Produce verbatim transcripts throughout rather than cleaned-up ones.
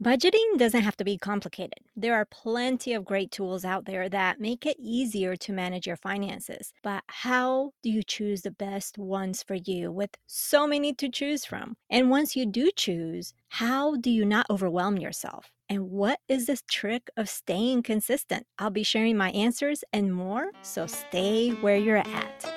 Budgeting doesn't have to be complicated. There are plenty of great tools out there that make it easier to manage your finances. But how do you choose the best ones for you with so many to choose from? And once you do choose, how do you not overwhelm yourself? And what is this trick of staying consistent? I'll be sharing my answers and more, so stay where you're at.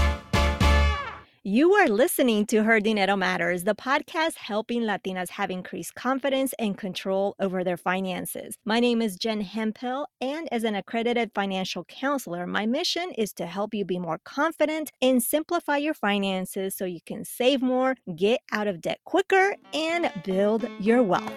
You are listening to Her Dinero Matters, the podcast helping Latinas have increased confidence and control over their finances. My name is Jen Hemphill, and as an accredited financial counselor, my mission is to help you be more confident and simplify your finances so you can save more, get out of debt quicker, and build your wealth.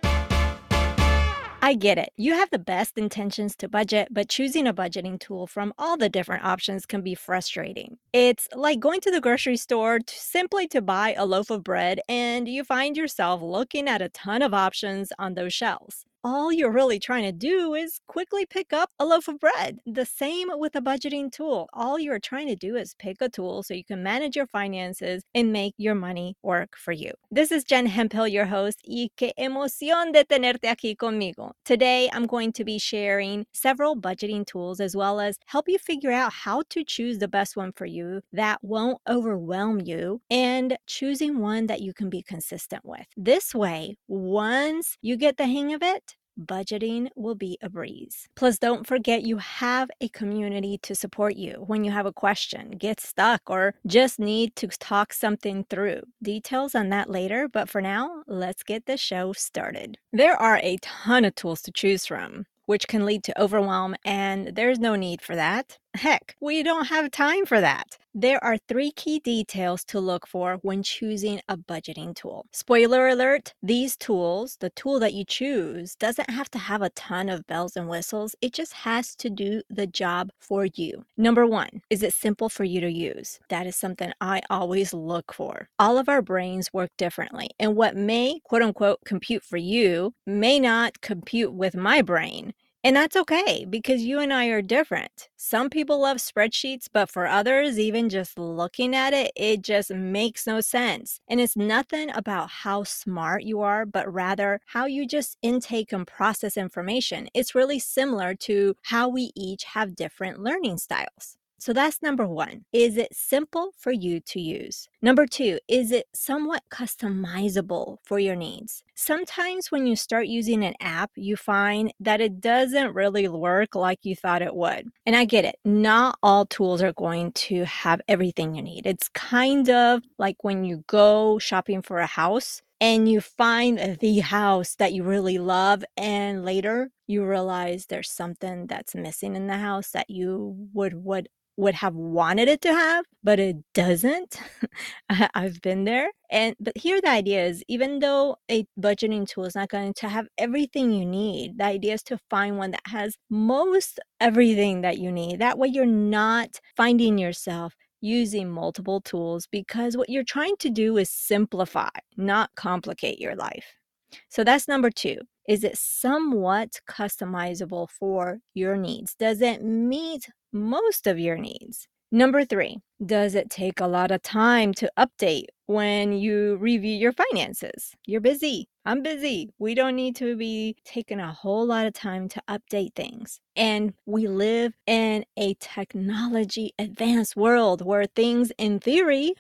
I get it. You have the best intentions to budget, but choosing a budgeting tool from all the different options can be frustrating. It's like going to the grocery store to, simply to buy a loaf of bread, and you find yourself looking at a ton of options on those shelves. All you're really trying to do is quickly pick up a loaf of bread. The same with a budgeting tool. All you're trying to do is pick a tool so you can manage your finances and make your money work for you. This is Jen Hemphill, your host, y qué emoción de tenerte aquí conmigo. Today, I'm going to be sharing several budgeting tools as well as help you figure out how to choose the best one for you that won't overwhelm you and choosing one that you can be consistent with. This way, once you get the hang of it, budgeting will be a breeze. Plus, don't forget you have a community to support you when you have a question, get stuck, or just need to talk something through. Details on that later, but for now, let's get the show started. There are a ton of tools to choose from, which can lead to overwhelm, and there's no need for that. Heck, we don't have time for that. There are three key details to look for when choosing a budgeting tool. Spoiler alert, these tools, the tool that you choose, doesn't have to have a ton of bells and whistles. It just has to do the job for you. Number one, is it simple for you to use? That is something I always look for. All of our brains work differently, and what may, quote unquote, compute for you may not compute with my brain. And that's okay because you and I are different. Some people love spreadsheets, but for others, even just looking at it, it just makes no sense. And it's nothing about how smart you are, but rather how you just intake and process information. It's really similar to how we each have different learning styles. So that's number one. Is it simple for you to use? Number two, is it somewhat customizable for your needs? Sometimes when you start using an app, you find that it doesn't really work like you thought it would. And I get it. Not all tools are going to have everything you need. It's kind of like when you go shopping for a house and you find the house that you really love, and later you realize there's something that's missing in the house that you would would would have wanted it to have, but it doesn't. I- I've been there. And but here the idea is even though a budgeting tool is not going to have everything you need, the idea is to find one that has most everything that you need. That way you're not finding yourself using multiple tools because what you're trying to do is simplify, not complicate your life. So that's number two. Is it somewhat customizable for your needs? Does it meet most of your needs? Number three, does it take a lot of time to update when you review your finances? You're busy. I'm busy. We don't need to be taking a whole lot of time to update things. And we live in a technology advanced world where things in theory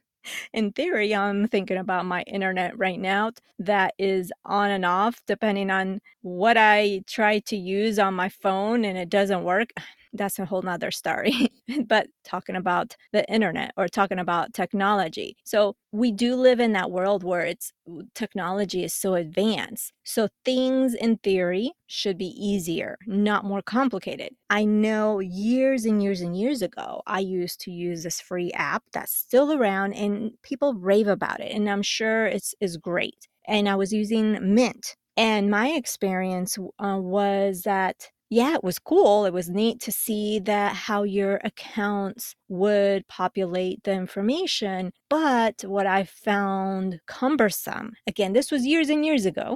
in theory, I'm thinking about my internet right now that is on and off depending on what I try to use on my phone and it doesn't work. That's a whole nother story. But talking about the internet or talking about technology. So we do live in that world where it's technology is so advanced. So things in theory should be easier, not more complicated. I know years and years and years ago, I used to use this free app that's still around and people rave about it. And I'm sure it's is great. And I was using Mint. And my experience uh, was that yeah, it was cool. It was neat to see that how your accounts would populate the information. But what I found cumbersome, again, this was years and years ago,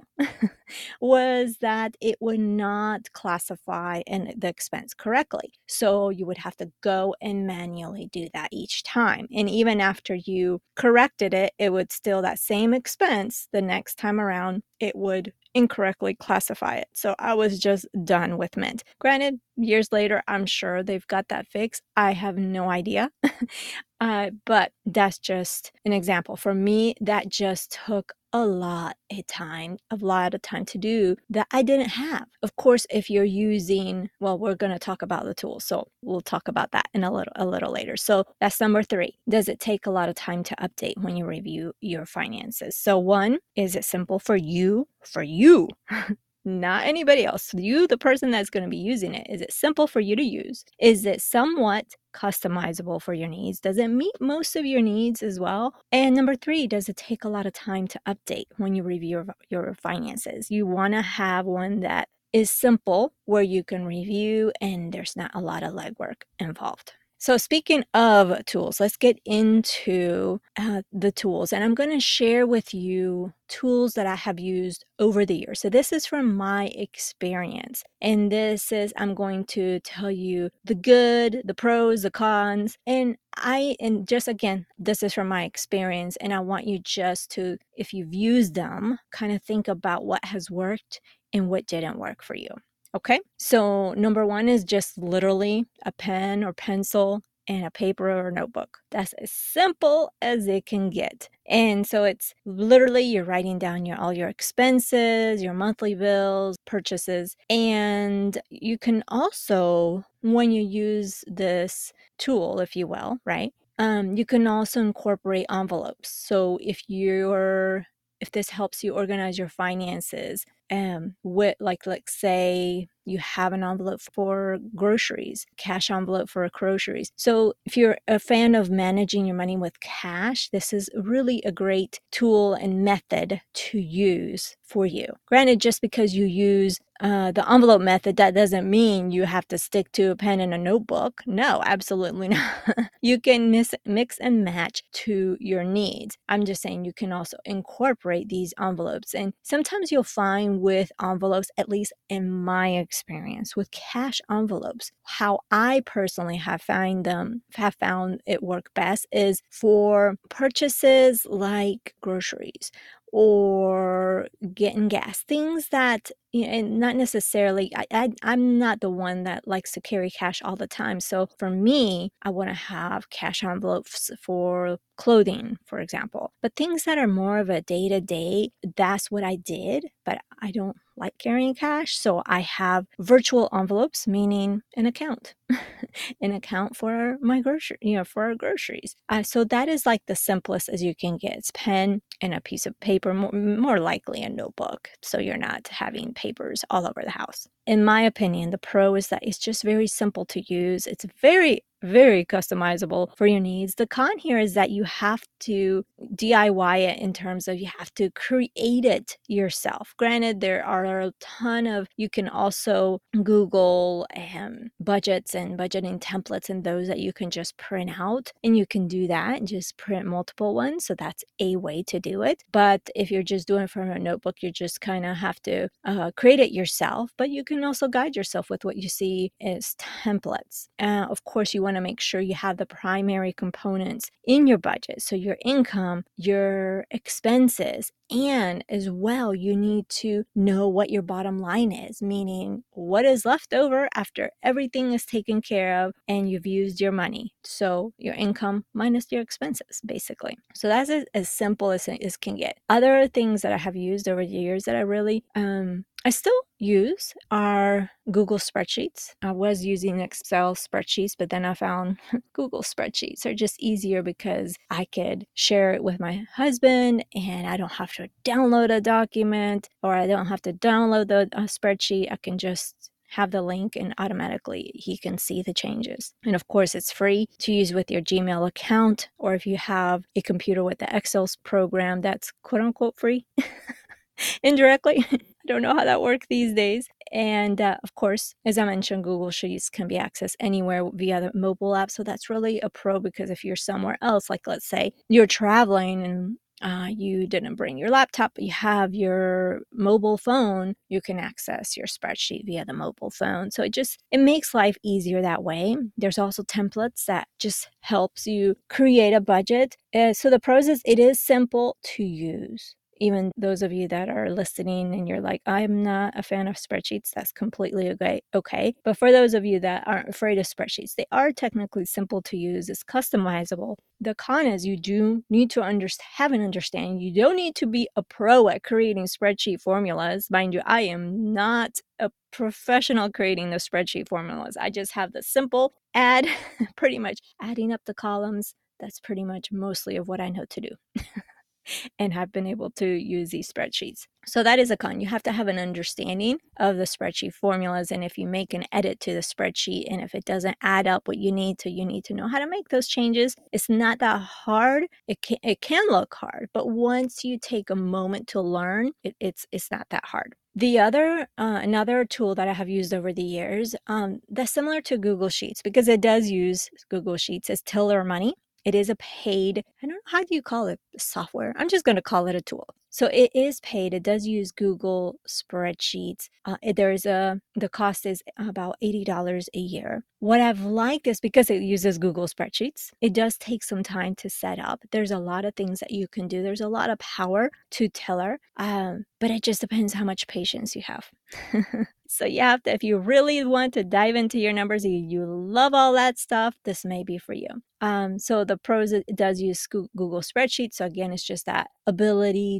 was that it would not classify an, the expense correctly. So you would have to go and manually do that each time. And even after you corrected it, it would still that same expense the next time around, it would incorrectly classify it. So I was just done with Mint. Granted, years later, I'm sure they've got that fixed. I have no idea. uh, but that's just an example. For me, that just took a lot of time, a lot of time to do that I didn't have. Of course, if you're using, well, we're going to talk about the tools, so we'll talk about that in a little a little later. So that's number three. Does it take a lot of time to update when you review your finances? So one, is it simple for you, for you? Not anybody else. You, the person that's going to be using it. Is it simple for you to use? Is it somewhat customizable for your needs? Does it meet most of your needs as well? And number three, does it take a lot of time to update when you review your, your finances? You want to have one that is simple where you can review and there's not a lot of legwork involved. So speaking of tools, let's get into uh, the tools. And I'm going to share with you tools that I have used over the years. So this is from my experience. And this is, I'm going to tell you the good, the pros, the cons. And I, and just again, this is from my experience. And I want you just to, if you've used them, kind of think about what has worked and what didn't work for you. Okay, so number one is just literally a pen or pencil and a paper or notebook. That's as simple as it can get. And so it's literally you're writing down your all your expenses, your monthly bills, purchases, and you can also, when you use this tool, if you will, right, um, you can also incorporate envelopes. So if you're if this helps you organize your finances, um, with like, let's say you have an envelope for groceries, cash envelope for groceries. So if you're a fan of managing your money with cash, this is really a great tool and method to use for you. Granted, just because you use uh, the envelope method, that doesn't mean you have to stick to a pen and a notebook. No, absolutely not. You can mis- mix and match to your needs. I'm just saying you can also incorporate these envelopes. And sometimes you'll find with envelopes, at least in my experience with cash envelopes, how I personally have found them, have found it work best is for purchases like groceries or getting gas, things that, you know, and not necessarily, I, I, I'm not the one that likes to carry cash all the time. So for me, I want to have cash envelopes for clothing, for example. But things that are more of a day-to-day, that's what I did. But I don't like carrying cash. So I have virtual envelopes, meaning an account. An account for my grocery, you know, for our groceries. Uh, so that is like the simplest as you can get. It's pen and a piece of paper, more, more likely a notebook. So you're not having papers all over the house. In my opinion, the pro is that it's just very simple to use. It's very, very customizable for your needs. The con here is that you have to D I Y it in terms of you have to create it yourself. Granted, there are a ton of, you can also Google um, budgets and budgeting templates and those that you can just print out, and you can do that and just print multiple ones. So that's a way to do it. But if you're just doing it from a notebook, you just kind of have to uh, create it yourself, but you can also guide yourself with what you see as templates. Uh, of course, you want to make sure you have the primary components in your budget. So your income, your expenses, and as well, you need to know what your bottom line is, meaning what is left over after everything is taken care of and you've used your money. So your income minus your expenses, basically. So that's as, as simple as it can get. Other things that I have used over the years that I really, um, I still use are Google spreadsheets. I was using Excel spreadsheets, but then I found Google spreadsheets are just easier because I could share it with my husband and I don't have to download a document or I don't have to download the uh, spreadsheet. I can just have the link and automatically he can see the changes. And of course, it's free to use with your Gmail account, or if you have a computer with the Excel program, that's quote unquote free. Indirectly. I don't know how that works these days. And uh, of course, as I mentioned, Google Sheets can be accessed anywhere via the mobile app. So that's really a pro because if you're somewhere else, like let's say you're traveling and uh, you didn't bring your laptop, but you have your mobile phone, you can access your spreadsheet via the mobile phone. So it just, it makes life easier that way. There's also templates that just helps you create a budget. Uh, so the pros is it is simple to use. Even those of you that are listening and you're like, I'm not a fan of spreadsheets, that's completely okay. okay. But for those of you that aren't afraid of spreadsheets, they are technically simple to use. It's customizable. The con is you do need to under- have an understanding. You don't need to be a pro at creating spreadsheet formulas. Mind you, I am not a professional creating the spreadsheet formulas. I just have the simple add, pretty much adding up the columns. That's pretty much mostly of what I know to do. And have been able to use these spreadsheets. So that is a con. You have to have an understanding of the spreadsheet formulas. And if you make an edit to the spreadsheet and if it doesn't add up what you need to, you need to know how to make those changes. It's not that hard. It can, it can look hard, but once you take a moment to learn, it, it's, it's not that hard. The other, uh, another tool that I have used over the years um, that's similar to Google Sheets because it does use Google Sheets is Tiller Money. It is a paid, I don't know, how do you call it? Software. I'm just going to call it a tool. So it is paid. It does use Google Spreadsheets. Uh, it, there's a, the cost is about eighty dollars a year. What I've liked is because it uses Google Spreadsheets, it does take some time to set up. There's a lot of things that you can do. There's a lot of power to Tiller, um, but it just depends how much patience you have. So you have to, if you really want to dive into your numbers, you, you love all that stuff, this may be for you. Um, so the pros, it does use Google Spreadsheets. So again, it's just that ability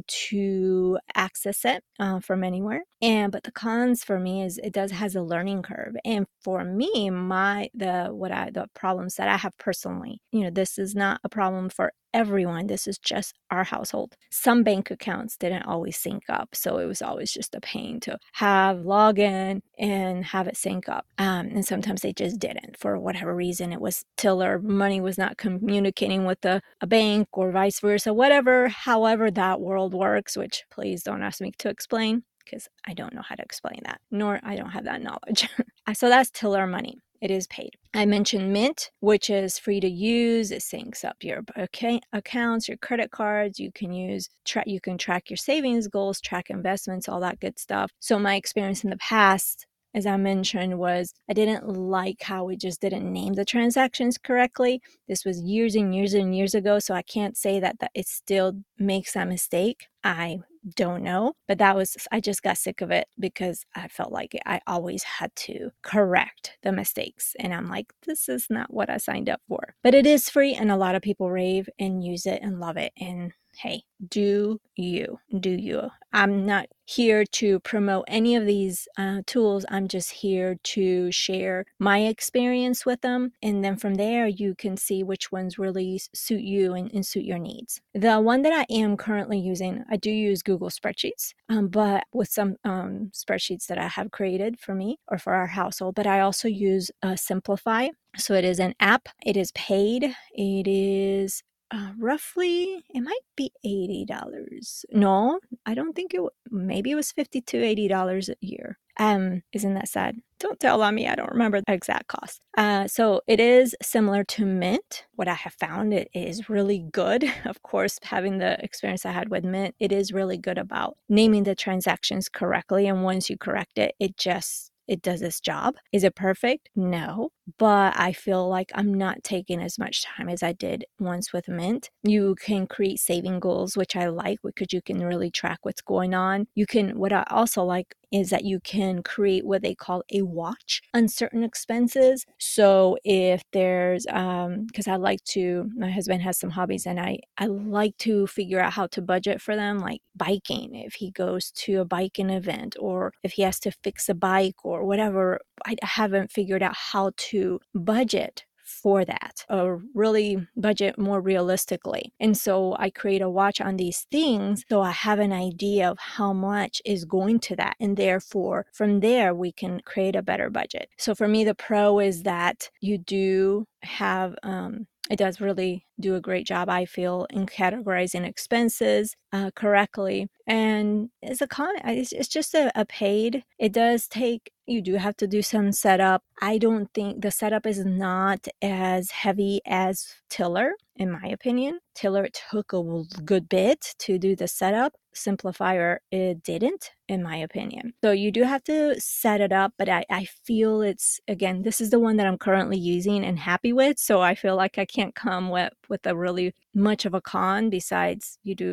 to access it uh, from anywhere. And but the cons for me is it does has a learning curve. And for me, my the what I the problems that I have personally, you know, this is not a problem for everyone. This is just our household. Some bank accounts didn't always sync up. So it was always just a pain to have login and have it sync up. Um, and sometimes they just didn't for whatever reason. It was Tiller money was not communicating with a, a bank or vice versa, whatever, however that world works, which please don't ask me to explain because I don't know how to explain that, nor I don't have that knowledge. So that's Tiller Money. It is paid. I mentioned Mint, which is free to use. It syncs up your accounts, your credit cards. You can use, tra- you can track your savings goals, track investments, all that good stuff. So my experience in the past, as I mentioned, was I didn't like how we just didn't name the transactions correctly. This was years and years and years ago, so I can't say that, that it still makes that mistake. I don't know, but that was, I just got sick of it because I felt like I always had to correct the mistakes. And I'm like, this is not what I signed up for. But it is free and a lot of people rave and use it and love it. And hey, do you, do you. I'm not here to promote any of these uh, tools. I'm just here to share my experience with them. And then from there, you can see which ones really suit you and, and suit your needs. The one that I am currently using, I do use Google Spreadsheets, um, but with some um, spreadsheets that I have created for me or for our household, but I also use uh, Simplify. So it is an app. It is paid. It is Uh, roughly, it might be eighty dollars. No, I don't think it, w- maybe it was fifty to eighty dollars a year. Um, isn't that sad? Don't tell on me, I don't remember the exact cost. Uh, so it is similar to Mint. What I have found, it is really good. Of course, having the experience I had with Mint, it is really good about naming the transactions correctly. And once you correct it, it just it does its job. Is it perfect? No, but I feel like I'm not taking as much time as I did once with Mint. You can create saving goals, which I like because you can really track what's going on. You can, what I also like is that you can create what they call a watch on certain expenses. So if there's, um, because I like to, my husband has some hobbies and I, I like to figure out how to budget for them, like biking, if he goes to a biking event or if he has to fix a bike or whatever. I haven't figured out how to budget for that or really budget more realistically. And so I create a watch on these things so I have an idea of how much is going to that. And therefore, from there, we can create a better budget. So for me, the pro is that you do have, um, it does really do a great job, I feel, in categorizing expenses uh, correctly. And it's a con, it's, it's just a, a paid. It does take, you do have to do some setup. I don't think the setup is not as heavy as Tiller, in my opinion. Tiller took a good bit to do the setup. Simplifier, it didn't, in my opinion. So you do have to set it up, but I, I feel it's, again, this is the one that I'm currently using and happy with. So I feel like I can't come with, with a really much of a con besides you do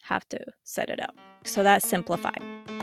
have to set it up. So that's Simplify.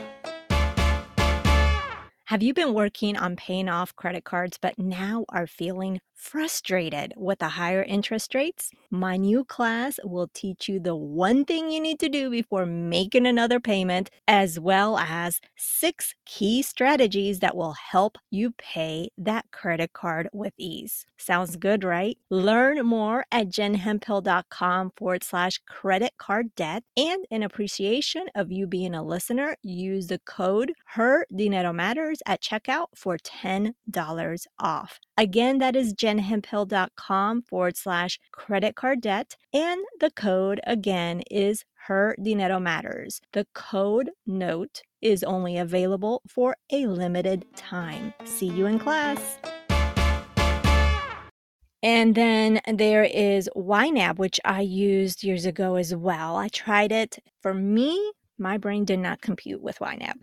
Have you been working on paying off credit cards but now are feeling frustrated with the higher interest rates? My new class will teach you the one thing you need to do before making another payment, as well as six key strategies that will help you pay that credit card with ease. Sounds good, right? Learn more at jenhemphill.com forward slash credit card debt. And in appreciation of you being a listener, use the code Her Dinero Matters at checkout for ten dollars off. Again, that is jenhemphill.com forward slash credit card debt. And the code again is Her Dinero Matters. The code note is only available for a limited time. See you in class. And then there is Y NAB, which I used years ago as well. I tried it. For me, my brain did not compute with Y NAB.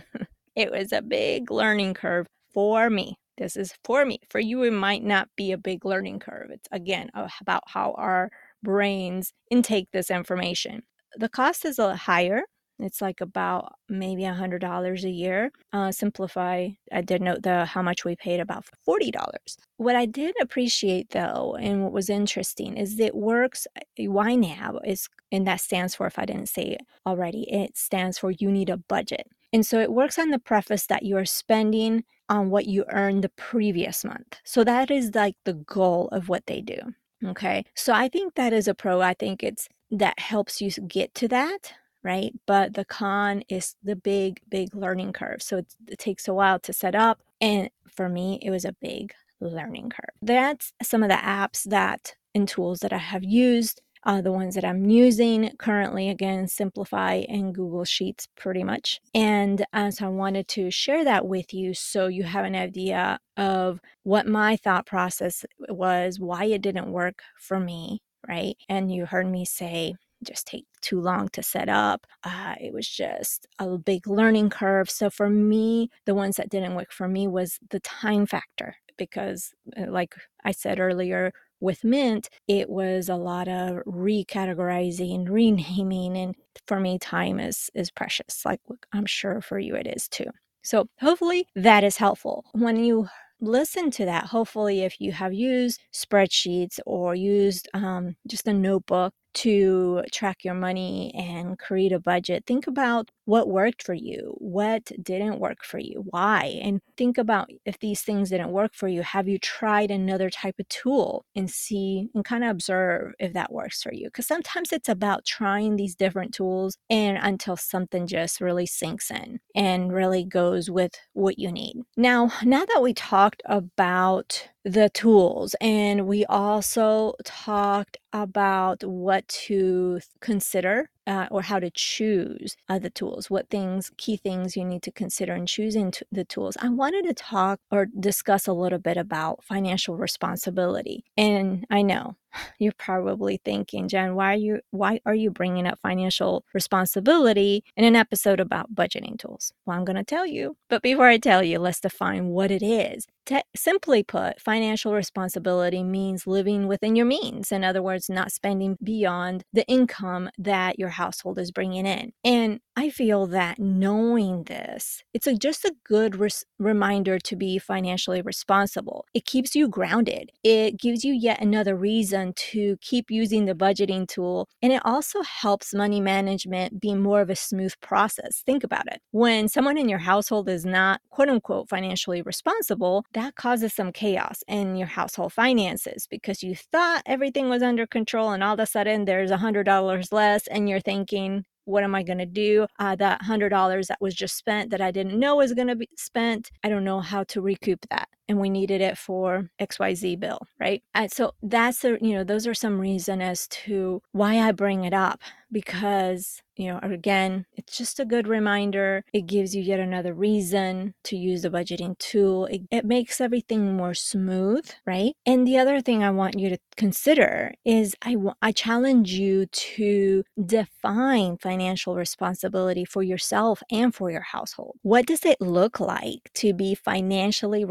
It was a big learning curve for me. This is for me. For you, it might not be a big learning curve. It's, again, about how our brains intake this information. The cost is a little higher. It's like about maybe one hundred dollars a year. Uh, Simplify, I did note the how much we paid, about forty dollars. What I did appreciate, though, and what was interesting, is it works, Y NAB, is, and that stands for, if I didn't say it already, it stands for You Need a Budget. And so it works on the preface that you are spending on what you earned the previous month. So that is like the goal of what they do. Okay. So I think that is a pro. I think it's that helps you get to that, right? But the con is the big, big learning curve. So it, it takes a while to set up. And for me, it was a big learning curve. That's some of the apps that and tools that I have used. Uh, the ones that I'm using currently, again, Simplify and Google Sheets pretty much. And uh, so I wanted to share that with you so you have an idea of what my thought process was, why it didn't work for me, right? And you heard me say, just take too long to set up. Uh, it was just a big learning curve. So for me, the ones that didn't work for me was the time factor, because like I said earlier, with Mint, it was a lot of recategorizing, renaming, and for me, time is is precious. Like I'm sure for you it is too. So hopefully that is helpful. When you listen to that, hopefully if you have used spreadsheets or used um, just a notebook to track your money and create a budget, think about what worked for you, what didn't work for you, why, and think about if these things didn't work for you, have you tried another type of tool and see and kind of observe if that works for you? Because sometimes it's about trying these different tools and until something just really sinks in and really goes with what you need. Now, now that we talked about the tools and we also talked about what to consider uh, or how to choose uh, the tools, what things, key things you need to consider in choosing t- the tools. I wanted to talk or discuss a little bit about financial responsibility. And I know you're probably thinking, Jen, why are you why are you bringing up financial responsibility in an episode about budgeting tools? Well, I'm going to tell you. But before I tell you, let's define what it is. Te- simply put, financial responsibility means living within your means. In other words, not spending beyond the income that your household is bringing in. And I feel that knowing this, it's a, just a good res- reminder to be financially responsible. It keeps you grounded. It gives you yet another reason to keep using the budgeting tool. And it also helps money management be more of a smooth process. Think about it. When someone in your household is not, quote unquote, financially responsible, that causes some chaos in your household finances because you thought everything was under control and all of a sudden there's one hundred dollars less and you're thinking, what am I going to do? Uh, that one hundred dollars that was just spent that I didn't know was going to be spent, I don't know how to recoup that. And we needed it for X Y Z bill, right? And so that's, a, you know, those are some reason as to why I bring it up because, you know, again, it's just a good reminder. It gives you yet another reason to use the budgeting tool. It, it makes everything more smooth, right? And the other thing I want you to consider is I, w- I challenge you to define financial responsibility for yourself and for your household. What does it look like to be financially responsible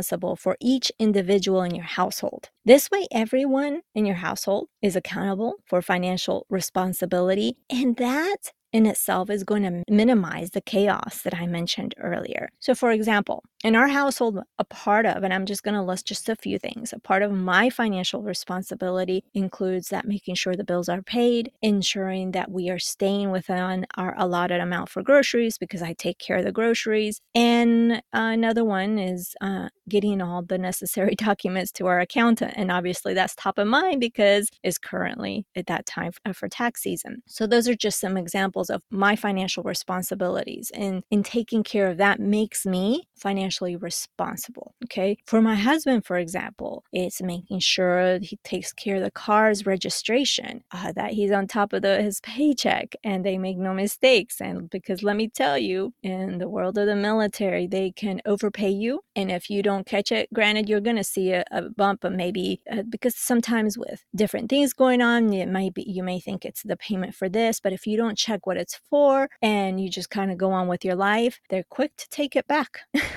responsible for each individual in your household. This way, everyone in your household is accountable for financial responsibility, and that in itself is going to minimize the chaos that I mentioned earlier. So for example, in our household, a part of, and I'm just going to list just a few things, a part of my financial responsibility includes that making sure the bills are paid, ensuring that we are staying within our allotted amount for groceries because I take care of the groceries. And uh, another one is uh, getting all the necessary documents to our accountant. And obviously that's top of mind because it's currently at that time for tax season. So those are just some examples of my financial responsibilities, and in taking care of that makes me financially responsible. Okay. For my husband, for example, it's making sure he takes care of the car's registration, uh, that he's on top of the, his paycheck and they make no mistakes. And because let me tell you, in the world of the military, they can overpay you. And if you don't catch it, granted, you're going to see a, a bump, but maybe uh, because sometimes with different things going on, it might be, you may think it's the payment for this, but if you don't check what it's for and you just kind of go on with your life, they're quick to take it back.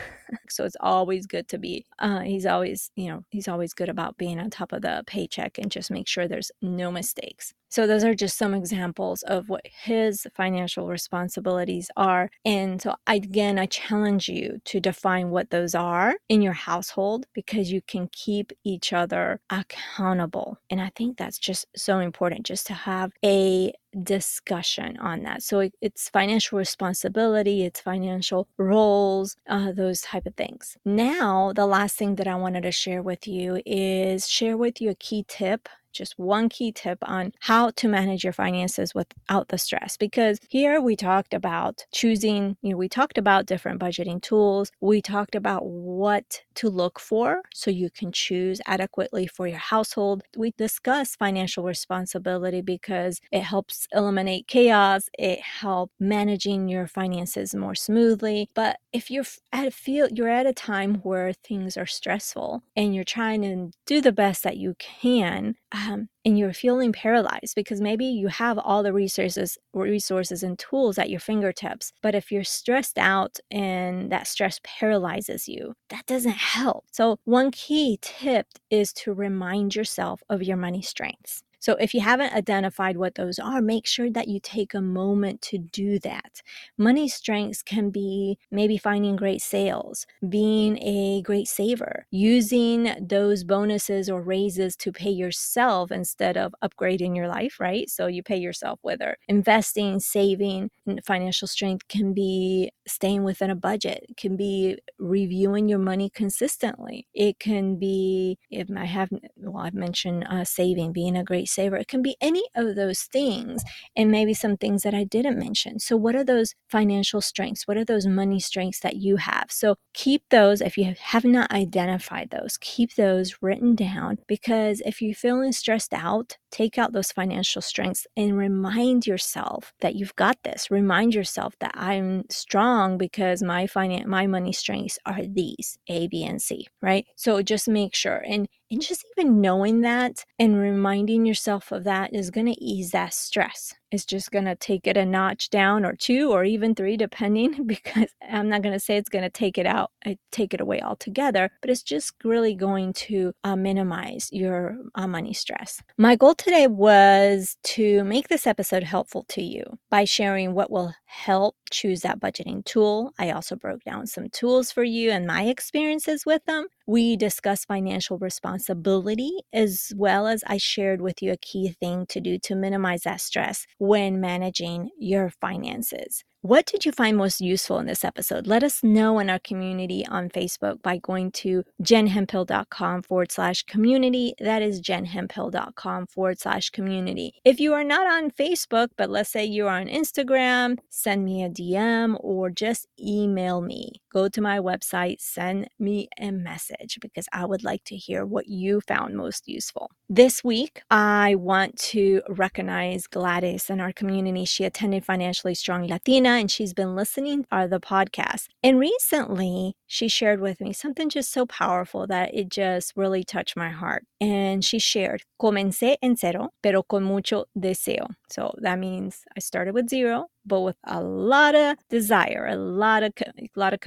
So it's always good to be, uh, he's always, you know, he's always good about being on top of the paycheck and just make sure there's no mistakes. So those are just some examples of what his financial responsibilities are. And so I, again, I challenge you to define what those are in your household because you can keep each other accountable. And I think that's just so important, just to have a discussion on that. So it, it's financial responsibility, it's financial roles, uh, those type of things. Now, the last thing that I wanted to share with you is share with you a key tip, just one key tip on how to manage your finances without the stress. Because here we talked about choosing, you know, we talked about different budgeting tools. We talked about what to look for so you can choose adequately for your household. We discussed financial responsibility because it helps eliminate chaos. It helps managing your finances more smoothly. But if you're at a feel you're at a time where things are stressful and you're trying to do the best that you can, um, and you're feeling paralyzed because maybe you have all the resources resources and tools at your fingertips, but if you're stressed out and that stress paralyzes you, that doesn't help. So one key tip is to remind yourself of your money strengths. So if you haven't identified what those are, make sure that you take a moment to do that. Money strengths can be maybe finding great sales, being a great saver, using those bonuses or raises to pay yourself instead of upgrading your life, right? So you pay yourself, whether investing, saving. Financial strength can be staying within a budget. It can be reviewing your money consistently. It can be, if I have, well, I've mentioned uh, saving, being a great saver. It can be any of those things, and maybe some things that I didn't mention. So what are those financial strengths? What are those money strengths that you have? So keep those, if you have not identified those, keep those written down, because if you're feeling stressed out, take out those financial strengths and remind yourself that you've got this. Remind yourself that I'm strong because my finan- my money strengths are these, A, B, and C, right? So just make sure. And And just even knowing that and reminding yourself of that is going to ease that stress. It's just going to take it a notch down, or two, or even three, depending, because I'm not going to say it's going to take it out, take it away altogether, but it's just really going to uh, minimize your uh, money stress. My goal today was to make this episode helpful to you by sharing what will help choose that budgeting tool. I also broke down some tools for you and my experiences with them. We discussed financial responsibility, as well as I shared with you a key thing to do to minimize that stress when managing your finances. What did you find most useful in this episode? Let us know in our community on Facebook by going to jenhemphill.com forward slash community. That is jenhemphill.com forward slash community. If you are not on Facebook, but let's say you're on Instagram, send me a D M or just email me. Go to my website, send me a message, because I would like to hear what you found most useful. This week, I want to recognize Gladys in our community. She attended Financially Strong Latina, and she's been listening to the podcast. And recently, she shared with me something just so powerful that it just really touched my heart. And she shared, comencé en cero, pero con mucho deseo. So that means I started with zero, but with a lot of desire, a lot of, a lot of commitment.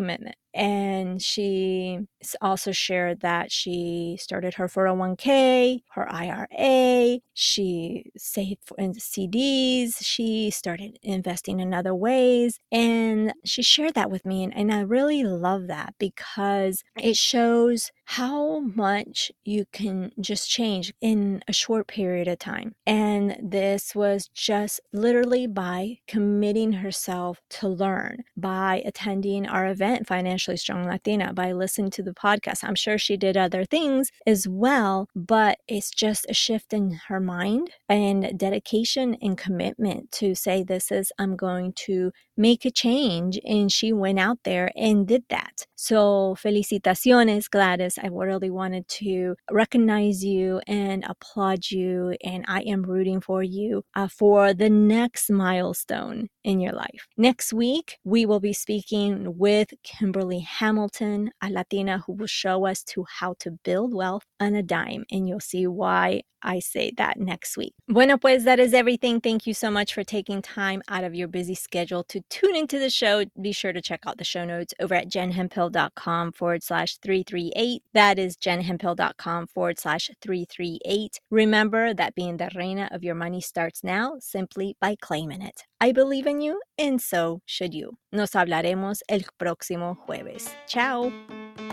And she s- also shared that she started her four oh one k, her I R A, she saved for- in C Ds, she started investing in other ways. And she shared that with me. And, and I really love that because it shows how much you can just change in a short period of time. And this was just literally by committing herself to learn, by attending our event, Financially Strong Latina, by listening to the podcast. I'm sure she did other things as well, but it's just a shift in her mind and dedication and commitment to say, this is, I'm going to make a change. And she went out there and did that. So felicitaciones, Gladys. I really wanted to recognize you and applaud you. And I am rooting for you uh, for the next milestone in your life. Next week, we will be speaking with Kimberly Hamilton, a Latina who will show us to how to build wealth on a dime. And you'll see why I say that next week. Bueno, pues that is everything. Thank you so much for taking time out of your busy schedule to tune into the show. Be sure to check out the show notes over at jenhemphill.com forward slash 338. That is jenhemphill.com forward slash 338. Remember that being the reina of your money starts now simply by claiming it. I believe in you, and so should you. Nos hablaremos el próximo jueves. Ciao.